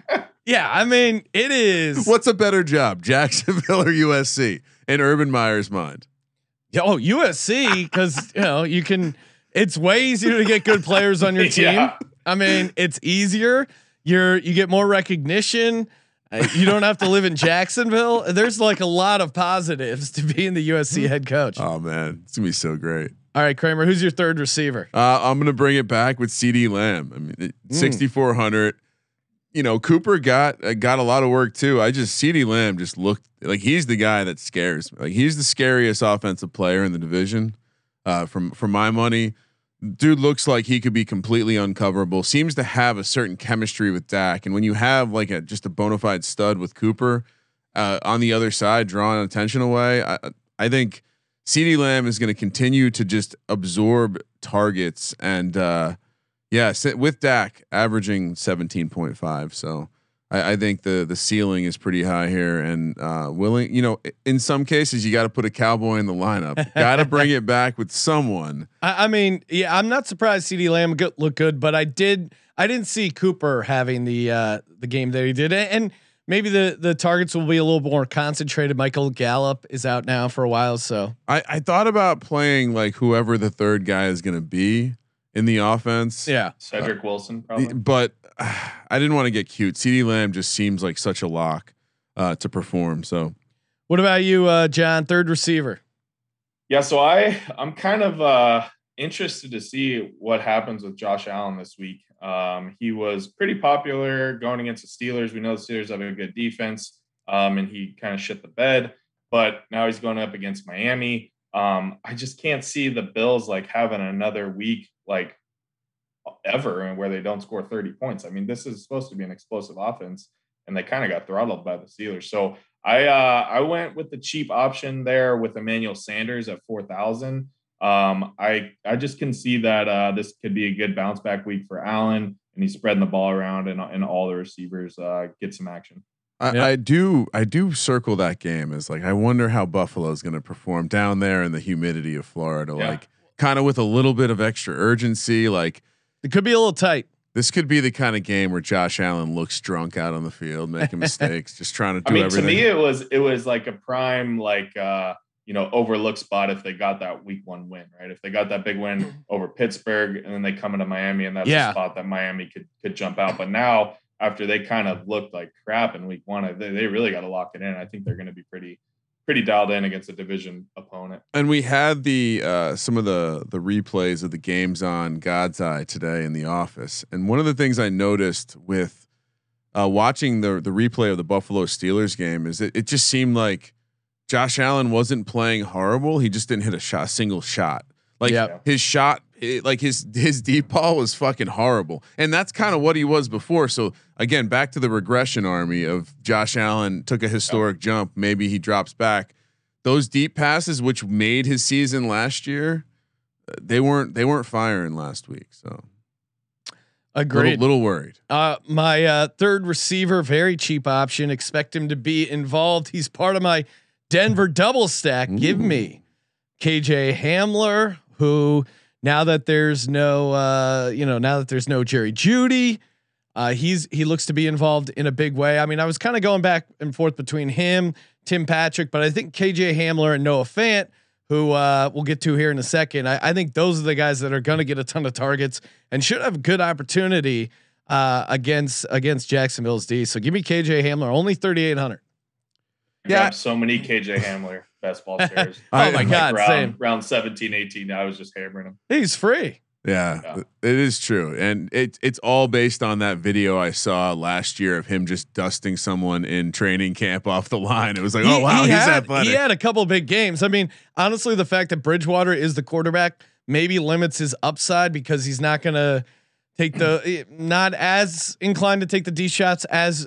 it is. What's a better job, Jacksonville or USC in Urban Meyer's mind? Yeah, USC because you can. It's way easier to get good players on your team. Yeah. It's easier. You get more recognition. You don't have to live in Jacksonville. There's like a lot of positives to being the USC head coach. Oh man, it's gonna be so great. All right, Kramer, who's your third receiver? I'm gonna bring it back with CD Lamb. 6,400. Cooper got a lot of work too. CD Lamb just looked like he's the guy that scares me. Like he's the scariest offensive player in the division. For my money, dude looks like he could be completely uncoverable. Seems to have a certain chemistry with Dak, and when you have like just a bona fide stud with Cooper on the other side, drawing attention away, I think CD Lamb is going to continue to just absorb targets and. With Dak averaging 17.5. So I think the ceiling is pretty high here and willing, in some cases you got to put a cowboy in the lineup, got to bring it back with someone. I'm not surprised CD Lamb looked good, but I didn't see Cooper having the game that he did. And maybe the targets will be a little more concentrated. Michael Gallup is out now for a while. So I thought about playing like whoever the third guy is going to be in the offense. Yeah. Cedric Wilson probably. But I didn't want to get cute. CD Lamb just seems like such a lock to perform. So what about you, John, third receiver? Yeah. So I'm kind of interested to see what happens with Josh Allen this week. He was pretty popular going against the Steelers. We know the Steelers have a good defense, and he kind of shit the bed, but now he's going up against Miami. I just can't see the Bills like having another week like ever and where they don't score 30 points. I mean, this is supposed to be an explosive offense and they kind of got throttled by the Steelers. So I went with the cheap option there with Emmanuel Sanders at 4,000. I just can see that this could be a good bounce back week for Allen, and he's spreading the ball around and all the receivers get some action. I do circle that game as like, I wonder how Buffalo is going to perform down there in the humidity of Florida, like kind of with a little bit of extra urgency. Like it could be a little tight. This could be the kind of game where Josh Allen looks drunk out on the field, making mistakes, just trying to do everything. To me, it was like a prime, overlooked spot if they got that week 1 win, right? If they got that big win over Pittsburgh and then they come into Miami and that's a spot that Miami could jump out. But now after they kind of looked like crap in week 1, they really got to lock it in. I think they're going to be pretty dialed in against a division opponent. And we had the some of the replays of the games on God's Eye today in the office. And one of the things I noticed with watching the replay of the Buffalo Steelers game is it just seemed like Josh Allen wasn't playing horrible. He just didn't hit a single shot. Like his shot, his deep ball was fucking horrible. And that's kind of what he was before. So again, back to the regression army of Josh Allen took a historic jump. Maybe he drops back. Those deep passes, which made his season last year, they weren't firing last week. So agreed. Little worried. My third receiver, very cheap option. Expect him to be involved. He's part of my Denver double stack. Give me KJ Hamler, who now that there's no Jerry Jeudy, he looks to be involved in a big way. I mean, I was kind of going back and forth between him, Tim Patrick, but I think KJ Hamler and Noah Fant, who we'll get to here in a second. I think those are the guys that are going to get a ton of targets and should have good opportunity against Jacksonville's D. So give me KJ Hamler, only 3,800. Yeah, so many KJ Hamler best ball shares. Oh my God, round 17, 18. I was just hammering him. He's free. Yeah, it is true, and it's all based on that video I saw last year of him just dusting someone in training camp off the line. It was like, oh wow, he's athletic. He had a couple big games. I mean, honestly, the fact that Bridgewater is the quarterback maybe limits his upside because he's not gonna take not as inclined to take the D shots as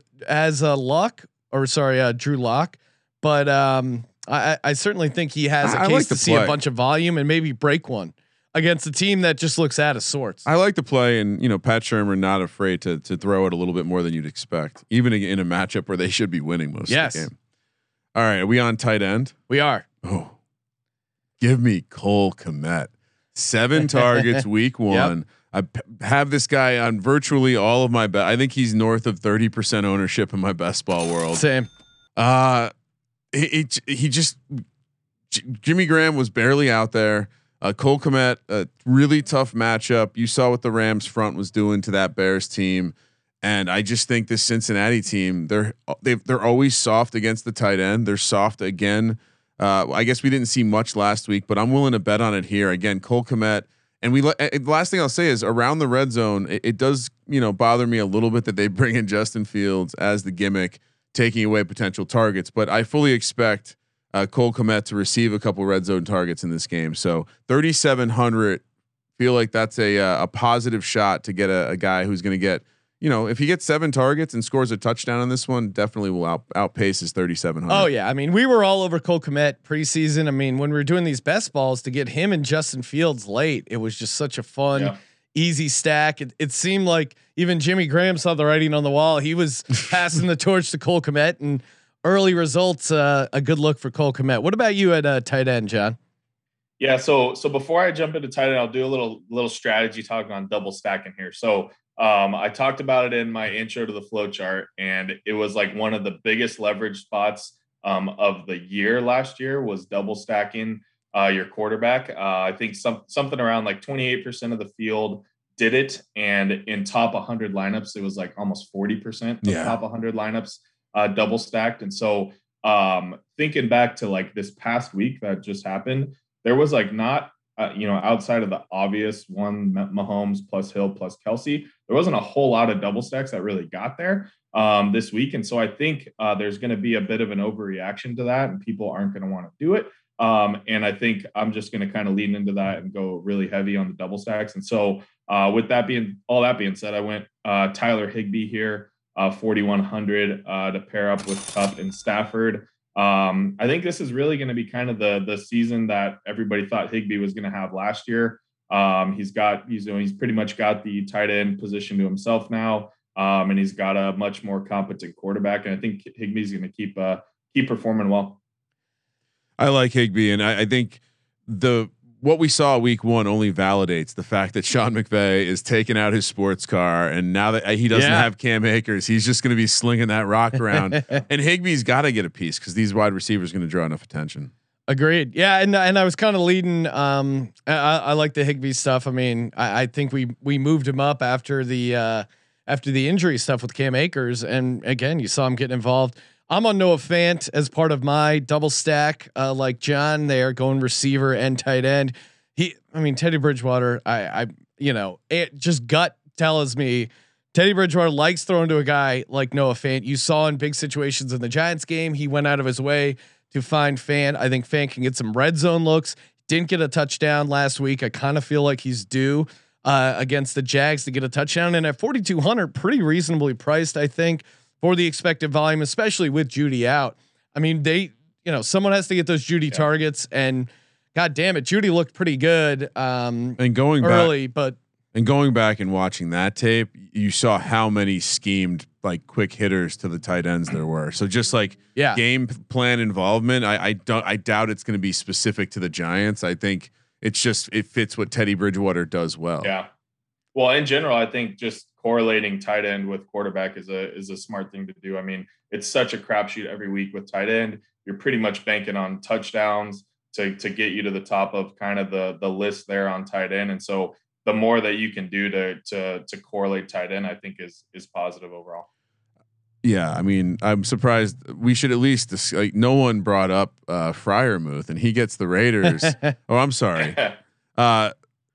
Drew Lock, but I certainly think he has a case like to see a bunch of volume and maybe break one against a team that just looks out of sorts. I like to play, and Pat Shermer not afraid to throw it a little bit more than you'd expect, even in a matchup where they should be winning most of the game. All right, are we on tight end? We are. Oh, give me Cole Kmet, 7 targets week 1. Yep. I have this guy on virtually all of my bet. I think he's north of 30% ownership in my best ball world. Same. He just Jimmy Graham was barely out there. Cole Kmet, a really tough matchup. You saw what the Rams front was doing to that Bears team, and I just think this Cincinnati team they're always soft against the tight end. They're soft again. I guess we didn't see much last week, but I'm willing to bet on it here again. Cole Kmet, and the last thing I'll say is around the red zone, it does bother me a little bit that they bring in Justin Fields as the gimmick, taking away potential targets, but I fully expect Cole Kmet to receive a couple red zone targets in this game. So 3,700, feel like that's a positive shot to get a guy who's going to get, if he gets 7 targets and scores a touchdown on this one, definitely will outpace his 3,700. Oh yeah. I mean, we were all over Cole Kmet preseason. I mean, when we were doing these best balls to get him and Justin Fields late, it was just such a fun, easy stack. It seemed like even Jimmy Graham saw the writing on the wall. He was passing the torch to Cole Kmet, and early results, a good look for Cole Kmet. What about you at tight end, John? Yeah. So before I jump into tight end, I'll do a little strategy talk on double stacking here. So I talked about it in my intro to the flow chart, and it was like one of the biggest leverage spots of the year last year was double stacking your quarterback. I think something around like 28% of the field did it, and in top 100 lineups, it was like almost 40% of top 100 lineups double stacked. And so thinking back to like this past week that just happened, there was like not outside of the obvious one, Mahomes plus Hill plus Kelsey, there wasn't a whole lot of double stacks that really got there this week. And so I think there's going to be a bit of an overreaction to that, and people aren't going to want to do it. And I think I'm just going to kind of lean into that and go really heavy on the double stacks. And so with all that being said, I went Tyler Higbee here, 4,100 to pair up with Kupp and Stafford. I think this is really going to be kind of the season that everybody thought Higbee was going to have last year. He's pretty much got the tight end position to himself now. And he's got a much more competent quarterback. And I think Higbee's going to keep performing well. I like Higbee, and I think what we saw week 1 only validates the fact that Sean McVay is taking out his sports car, and now that he doesn't have Cam Akers, he's just going to be slinging that rock around. And Higbee's got to get a piece because these wide receivers are going to draw enough attention. Agreed. Yeah, and I was kind of leading. I like the Higbee stuff. I mean, I think we moved him up after the injury stuff with Cam Akers, and again, you saw him getting involved. I'm on Noah Fant as part of my double stack, like John there, going receiver and tight end. Teddy Bridgewater, it just gut tells me Teddy Bridgewater likes throwing to a guy like Noah Fant. You saw in big situations in the Giants game, he went out of his way to find Fant. I think Fant can get some red zone looks. Didn't get a touchdown last week. I kind of feel like he's due against the Jags to get a touchdown. And at 4,200, pretty reasonably priced, I think, for the expected volume, especially with Judy out. I mean, someone has to get those Judy targets, and God damn it, Judy looked pretty good. And going early, going back and watching that tape, you saw how many schemed like quick hitters to the tight ends there were. So just like game plan involvement, I doubt it's going to be specific to the Giants. I think it fits what Teddy Bridgewater does well. Yeah. Well, in general, I think just correlating tight end with quarterback is a smart thing to do. I mean, it's such a crapshoot every week with tight end. You're pretty much banking on touchdowns to get you to the top of kind of the list there on tight end. And so the more that you can do to correlate tight end, I think is positive overall. Yeah, I mean, I'm surprised. We should at least no one brought up Freiermuth, and he gets the Raiders. Oh, I'm sorry.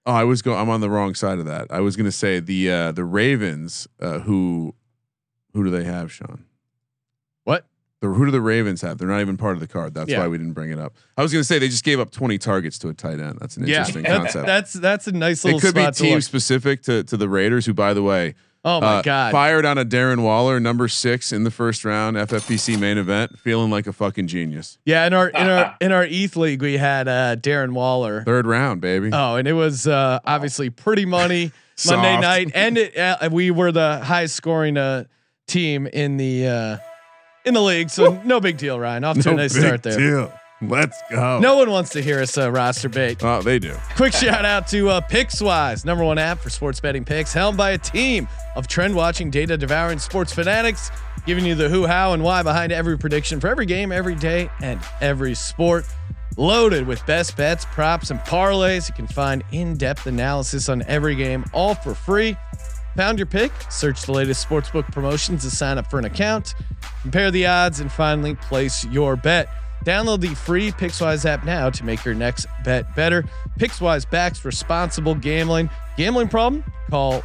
Oh, I'm on the wrong side of that. I was going to say the Ravens. Who do they have, Sean? What? Who do the Ravens have? They're not even part of the card. That's why we didn't bring it up. I was going to say they just gave up 20 targets to a tight end. That's an interesting concept. That's a nice little. It could be spot team specific to the Raiders, who, by the way, oh my God, fired on a Darren Waller, number 6 in the first round FFPC main event, feeling like a fucking genius. Yeah, in our ETH league we had Darren Waller, 3rd round, baby. Oh, and it was obviously pretty money Monday night, and we were the highest scoring team in the league, so no big deal, Ryan. Off to a nice start there. Deal. Let's go. No one wants to hear us roster bait. Oh, they do. Quick shout out to PicksWise, #1 app for sports betting picks, helmed by a team of trend watching, data devouring sports fanatics, giving you the who, how, and why behind every prediction for every game, every day, and every sport. Loaded with best bets, props, and parlays. You can find in-depth analysis on every game, all for free. Found your pick? Search the latest sportsbook promotions to sign up for an account. Compare the odds and finally place your bet. Download the free PicksWise app now to make your next bet better. PicksWise backs responsible gambling. Gambling problem? Call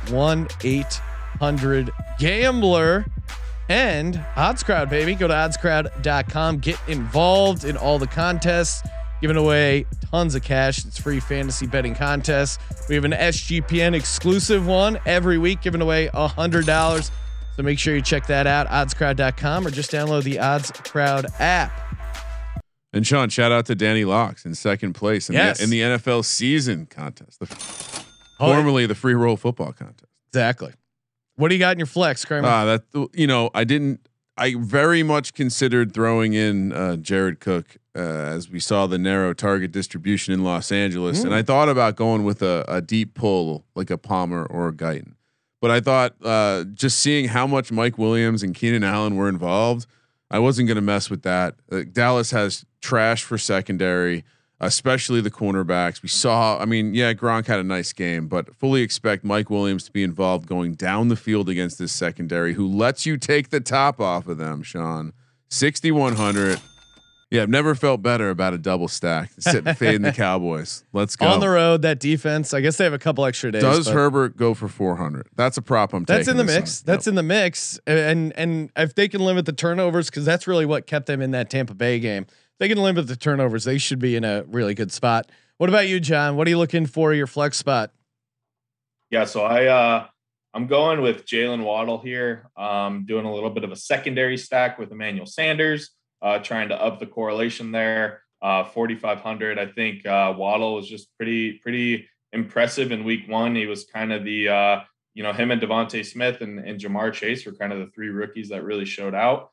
1-800-GAMBLER. And OddsCrowd, baby. Go to oddscrowd.com. Get involved in all the contests. Giving away tons of cash. It's free fantasy betting contests. We have an SGPN exclusive one every week, giving away $100. So make sure you check that out, oddscrowd.com, or just download the OddsCrowd app. And Sean, shout out to Danny Locks in 2nd place in the NFL season contest, formerly the free roll football contest. Exactly. What do you got in your flex, Kramer? I very much considered throwing in Jared Cook as we saw the narrow target distribution in Los Angeles, and I thought about going with a deep pull like a Palmer or a Guyton, but I thought just seeing how much Mike Williams and Keenan Allen were involved, I wasn't going to mess with that. Dallas has trash for secondary, especially the cornerbacks. We saw, Gronk had a nice game, but fully expect Mike Williams to be involved going down the field against this secondary who lets you take the top off of them, Sean. 6,100. Yeah, I've never felt better about a double stack. Sitting fading the Cowboys. Let's go. On the road, that defense, I guess they have a couple extra days. Does Herbert go for 400? That's a prop I'm taking. That's in the mix. That's in the mix. And if they can limit the turnovers, because that's really what kept them in that Tampa Bay game. If they can limit the turnovers, they should be in a really good spot. What about you, John? What are you looking for your flex spot? Yeah, so I'm going with Jalen Waddle here. Doing a little bit of a secondary stack with Emmanuel Sanders. Trying to up the correlation there. 4,500. I think Waddle was just pretty impressive in week 1. He was kind of the him and Devontae Smith and Jamar Chase were kind of the 3 rookies that really showed out.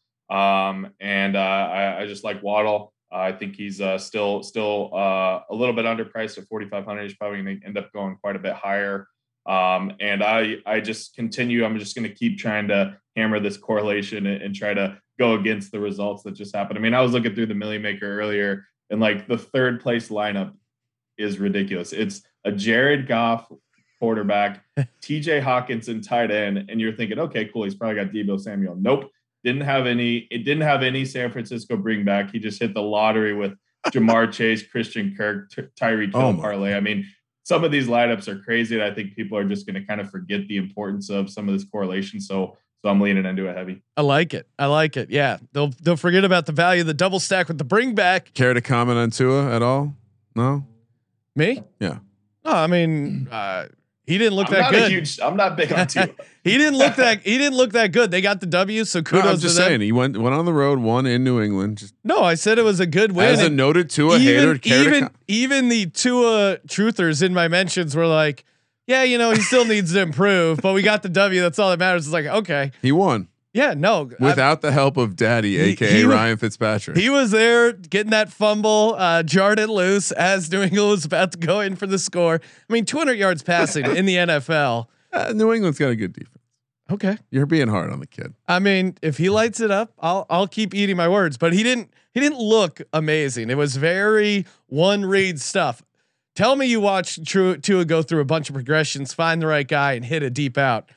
I just like Waddle. I think he's still a little bit underpriced at 4,500. He's probably going to end up going quite a bit higher. I just continue. I'm just going to keep trying to hammer this correlation and try to go against the results that just happened. I mean, I was looking through the Millie Maker earlier, and like the 3rd place lineup is ridiculous. It's a Jared Goff quarterback, TJ Hawkinson tight end, and you're thinking, okay, cool, he's probably got Deebo Samuel. Nope, didn't have any San Francisco bring back. He just hit the lottery with Jamar Chase, Christian Kirk, Tyreek Hill parlay. I mean, some of these lineups are crazy, and I think people are just going to kind of forget the importance of some of this correlation. So I'm leaning into it heavy. I like it. Yeah, they'll forget about the value of the double stack with the bring back. Care to comment on Tua at all? No. Me? Yeah. No, I mean, he didn't look that good. I'm not big on Tua. He didn't look that good. They got the W, so kudos. I'm just saying he went on the road, won in New England. No, I said it was a good win. As a noted Tua hater, even the Tua truthers in my mentions were like, yeah, he still needs to improve, but we got the W. That's all that matters. It's like, okay, he won. Yeah, no, without the help of Daddy, aka Ryan Fitzpatrick. He was there getting that fumble, jarred it loose as New England was about to go in for the score. I mean, 200 yards passing in the NFL. New England's got a good defense. Okay, you're being hard on the kid. I mean, if he lights it up, I'll keep eating my words. But he didn't look amazing. It was very one read stuff. Tell me you watched Tua go through a bunch of progressions, find the right guy, and hit a deep out.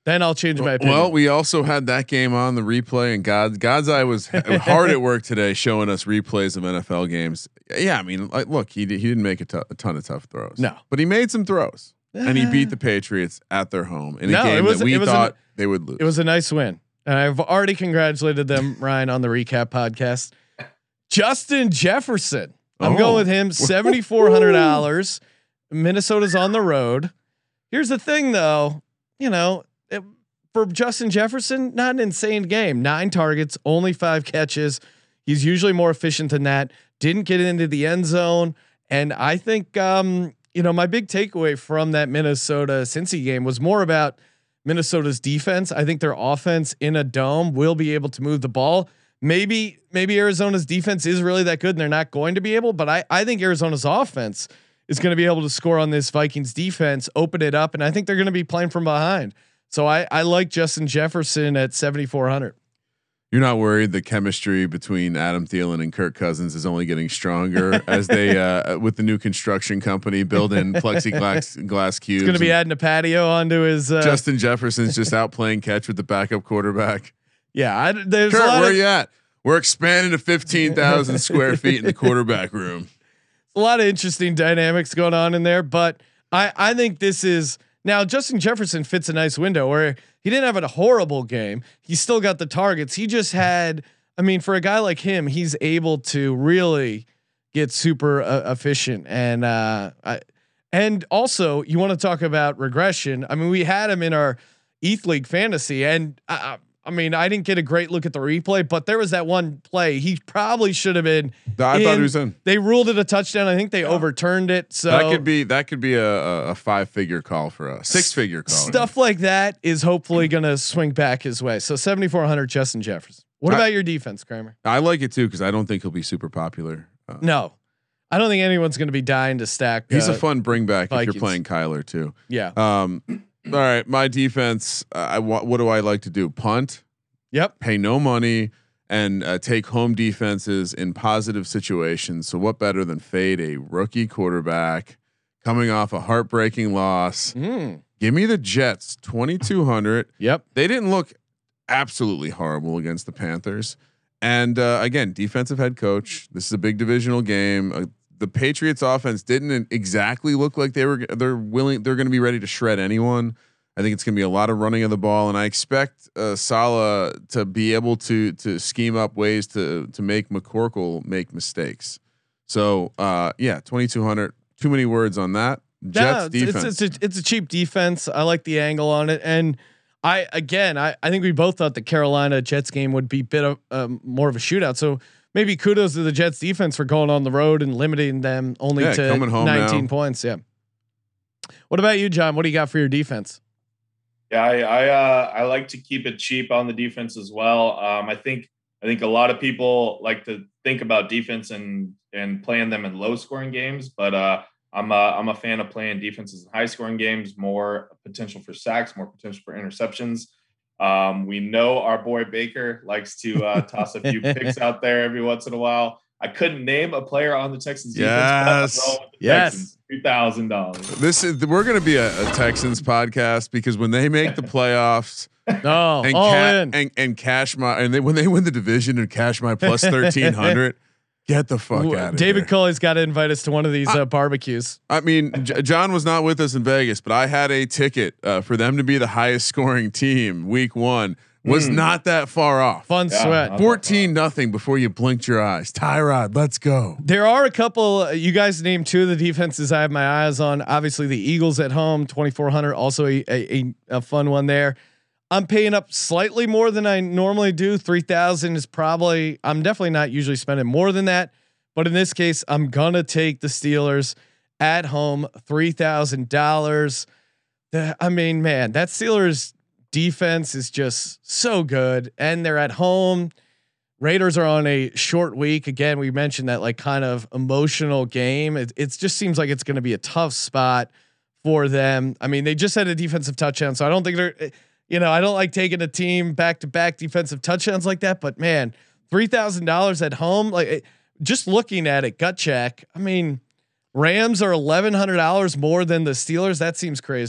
Then I'll change my opinion. Well, we also had that game on the replay, and God's eye was hard at work today, showing us replays of NFL games. Yeah, I mean, like, look, he didn't make a ton of tough throws. No, but he made some throws, and he beat the Patriots at their home in a game that we thought they would lose. It was a nice win, and I've already congratulated them, Ryan, on the recap podcast. Justin Jefferson, I'm going with him. $7,400. Minnesota's on the road. Here's the thing, though. You know, for Justin Jefferson, not an insane game. 9 targets, only 5 catches. He's usually more efficient than that. Didn't get into the end zone. And I think, my big takeaway from that Minnesota Cincy game was more about Minnesota's defense. I think their offense in a dome will be able to move the ball. Maybe Arizona's defense is really that good and they're not going to be able, but I think Arizona's offense is going to be able to score on this Vikings defense, open it up. And I think they're going to be playing from behind. So I like Justin Jefferson at 7,400. You're not worried the chemistry between Adam Thielen and Kirk Cousins is only getting stronger as they, with the new construction company, build in plexiglass cubes. He's going to be adding a patio onto his. Justin Jefferson's just out playing catch with the backup quarterback. Yeah, there's Kurt, a lot where you at? We're expanding to 15,000 square feet in the quarterback room. A lot of interesting dynamics going on in there, but I think this is now Justin Jefferson fits a nice window where he didn't have a horrible game. He still got the targets. He just had, for a guy like him, he's able to really get super efficient. And also you want to talk about regression. We had him in our ETH League fantasy, and I didn't get a great look at the replay, but there was that one play he probably should have been. I thought he was in. They ruled it a touchdown. I think they overturned it. So that could be a 5-figure call for us. 6-figure call. Stuff like that is hopefully going to swing back his way. So 7,400 Justin Jefferson. What about your defense, Kramer? I like it too because I don't think he'll be super popular. No, I don't think anyone's going to be dying to stack. He's a fun bring back Vikings. if you're playing Kyler too. Yeah. All right, my defense. What do I like to do? Punt. Yep. Pay no money and take home defenses in positive situations. So what better than fade a rookie quarterback coming off a heartbreaking loss? Give me the Jets 2,200. Yep. They didn't look absolutely horrible against the Panthers. And again, defensive head coach. This is a big divisional game. The Patriots offense didn't exactly look like they're going to be ready to shred anyone. I think it's going to be a lot of running of the ball, and I expect Saleh to be able to scheme up ways to make McCorkle make mistakes. So 2,200. Too many words on that. Jets defense. It's a cheap defense. I like the angle on it, and I think we both thought the Carolina Jets game would be bit of more of a shootout. So maybe kudos to the Jets defense for going on the road and limiting them only to 19 points. Yeah. What about you, John? What do you got for your defense? Yeah, I like to keep it cheap on the defense as well. I think a lot of people like to think about defense and playing them in low scoring games, but I'm a fan of playing defenses in high scoring games, more potential for sacks, more potential for interceptions. We know our boy Baker likes to toss a few picks out there every once in a while. I couldn't name a player on the Texans defense. Yes. $2,000. We're going to be a Texans podcast because when they make the playoffs, and cash my when they win the division and cash my plus 1,300, get the fuck out of David here. Culley's got to invite us to one of these barbecues. John was not with us in Vegas, but I had a ticket for them to be the highest scoring team week 1. Was not that far off. Fun sweat. 14-0 before you blinked your eyes. Tyrod, let's go. There are a couple. You guys named 2 of the defenses I have my eyes on. Obviously, the Eagles at home, 2,400. Also a fun one there. I'm paying up slightly more than I normally do. 3,000 is probably. I'm definitely not usually spending more than that, but in this case, I'm gonna take the Steelers at home. $3,000. Man, that Steelers defense is just so good, and they're at home. Raiders are on a short week. Again, we mentioned that like kind of emotional game. It just seems like it's going to be a tough spot for them. They just had a defensive touchdown, so I don't think they're, I don't like taking a team back-to-back defensive touchdowns like that, but man, $3,000 at home, like just looking at it, gut check. Rams are $1,100 more than the Steelers. That seems crazy to me.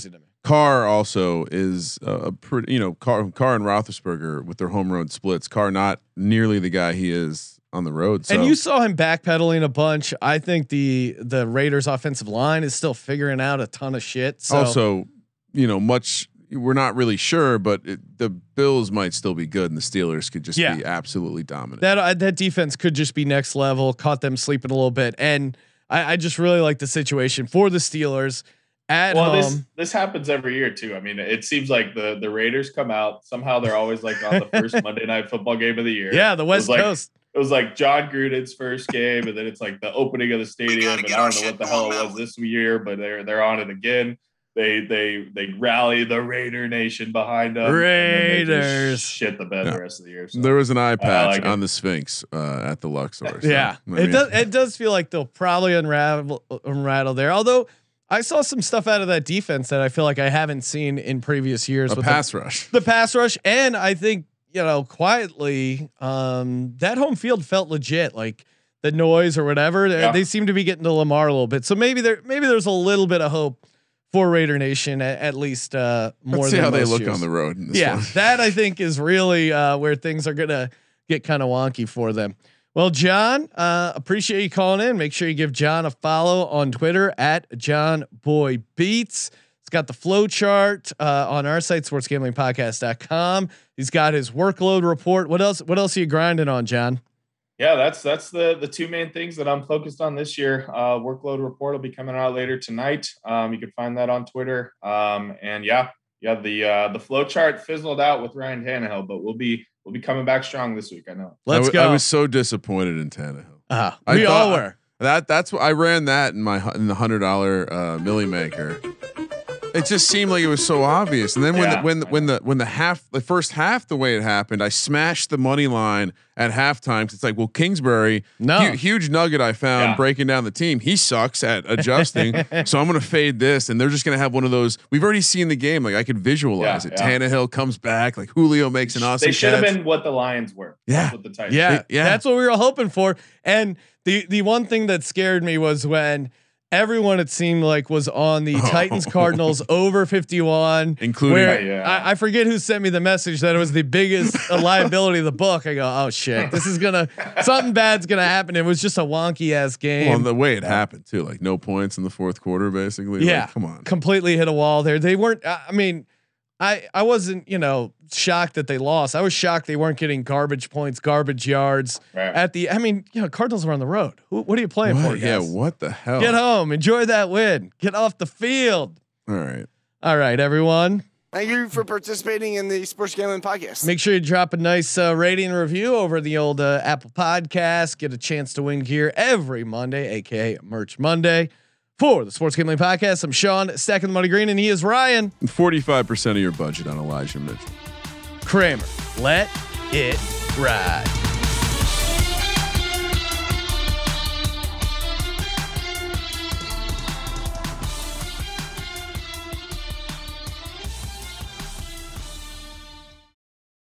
Carr also is a pretty, Carr and Roethlisberger with their home road splits. Carr not nearly the guy he is on the road. So. And you saw him backpedaling a bunch. I think the Raiders offensive line is still figuring out a ton of shit. So. Also, we're not really sure, but the Bills might still be good, and the Steelers could just be absolutely dominant. That defense could just be next level. Caught them sleeping a little bit, and I just really like the situation for the Steelers at home. This happens every year too. I mean, it seems like the Raiders come out somehow. They're always like on the first Monday Night Football game of the year. Yeah, the West Coast. It was like John Gruden's first game, and then it's like the opening of the stadium. And I don't know what the hell it was this year, but they're on it again. They rally the Raider Nation behind them. Raiders shit the bed the rest of the year. So. There was an eye patch on the Sphinx at the Luxor. So, yeah, it does feel like they'll probably unravel there. Although I saw some stuff out of that defense that I feel like I haven't seen in previous years. With the pass rush, and I think quietly that home field felt legit. Like the noise or whatever, they seem to be getting to Lamar a little bit. So maybe there's a little bit of hope for Raider Nation at least more. Let's see how they look on the road. In this one. That I think is really where things are gonna get kind of wonky for them. Well, John, appreciate you calling in. Make sure you give John a follow on Twitter at JohnBoyBeats. He's got the flow chart on our site, sportsgamblingpodcast.com. He's got his workload report. What else are you grinding on, John? Yeah, that's the two main things that I'm focused on this year. Workload report will be coming out later tonight. You can find that on Twitter. The flow chart fizzled out with Ryan Tannehill, but we'll be coming back strong this week. I know. Let's go. I was so disappointed in Tannehill. We all were. That's what I ran that in the $100 Millie Maker. It just seemed like it was so obvious. And then when the first half, the way it happened, I smashed the money line at halftime. Cause it's like, well, Kingsbury, huge nugget I found breaking down the team. He sucks at adjusting. So I'm going to fade this. And they're just going to have one of those. We've already seen the game. Like I could visualize it. Tannehill comes back, like Julio makes an awesome. They should have catch. been what the Lions were. Yeah. That's what the Titans. Yeah. That's what we were hoping for. And the one thing that scared me was when everyone, it seemed like, was on the Titans Cardinals over 51, including I forget who sent me the message that it was the biggest liability of the book. I go, oh shit, this is something bad's gonna happen. It was just a wonky ass game. Well, the way it happened too, like no points in the fourth quarter, basically. Yeah, like, come on, completely hit a wall there. They weren't. I mean, I wasn't shocked that they lost. I was shocked they weren't getting garbage points, garbage yards at the. I mean, Cardinals were on the road. What are you playing for, guys? Yeah, what the hell? Get home, enjoy that win, get off the field. All right, everyone. Thank you for participating in the Sports Gambling Podcast. Make sure you drop a nice rating and review over the old Apple Podcast. Get a chance to win gear every Monday, aka Merch Monday. For the Sports Gambling Podcast, I'm Sean, stacking the money green, and he is Ryan. 45% of your budget on Elijah Mitchell. Kramer, let it ride.